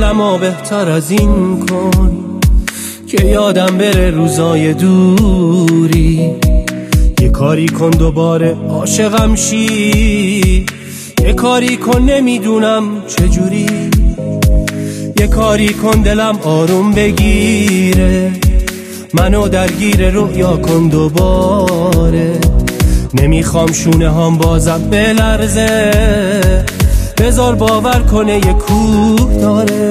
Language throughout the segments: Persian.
حالمو بهتر از این کن که یادم بره روزای دوری. یه کاری کن دوباره عاشقم شی، یه کاری کن نمیدونم چجوری، یه کاری کن دلم آروم بگیره، منو درگیر رویا کن دوباره. نمیخوام شونه هم بازم بلرزه، بذار باور کنه یه کوه داره.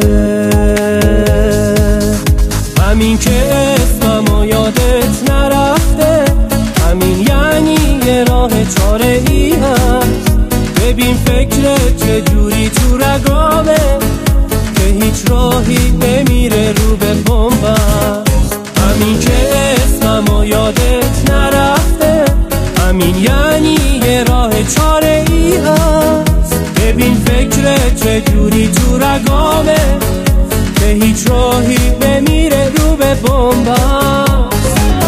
همین که اسممو یادت نرفته، همین یعنی یه راه چاره ای هست. ببین فکرت چجوری تو رگامه که هیچ راهی نمیره رو به بن‌بست. همین که اسممو یادت نرفته، همین یعنی یه راه چاره ای هست. ببین فکرت چجوری تو رگامه که هیچ راهی نمیره رو به بن‌بست.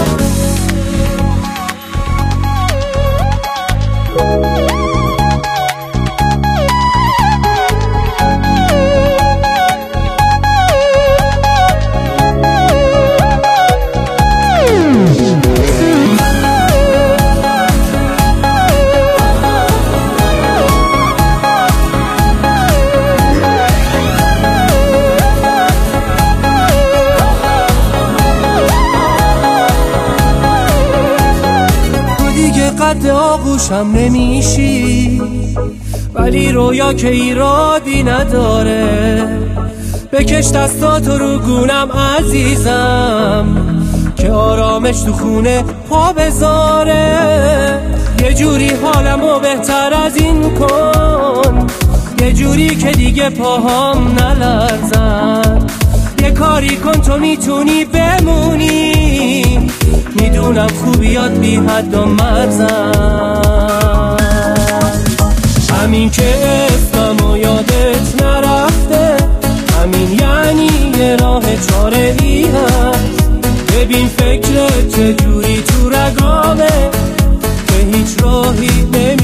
قد آغوشم نمیشی، ولی رویا که ایرادی نداره. بکش دستاتو رو گونم عزیزم که آرامش تو خونه پا بذاره. یه جوری حالمو بهتر از این کن، یه جوری که دیگه پاهام نلرزن. یه کاری کن تو میتونی بمونی، میدونم خوبیات بی حد و مرزن. همین که اسممو یادت نرفته، همین یعنی یه راه چاره ای هست. ببین فکرت چجوری تو رگامه که هیچ راهی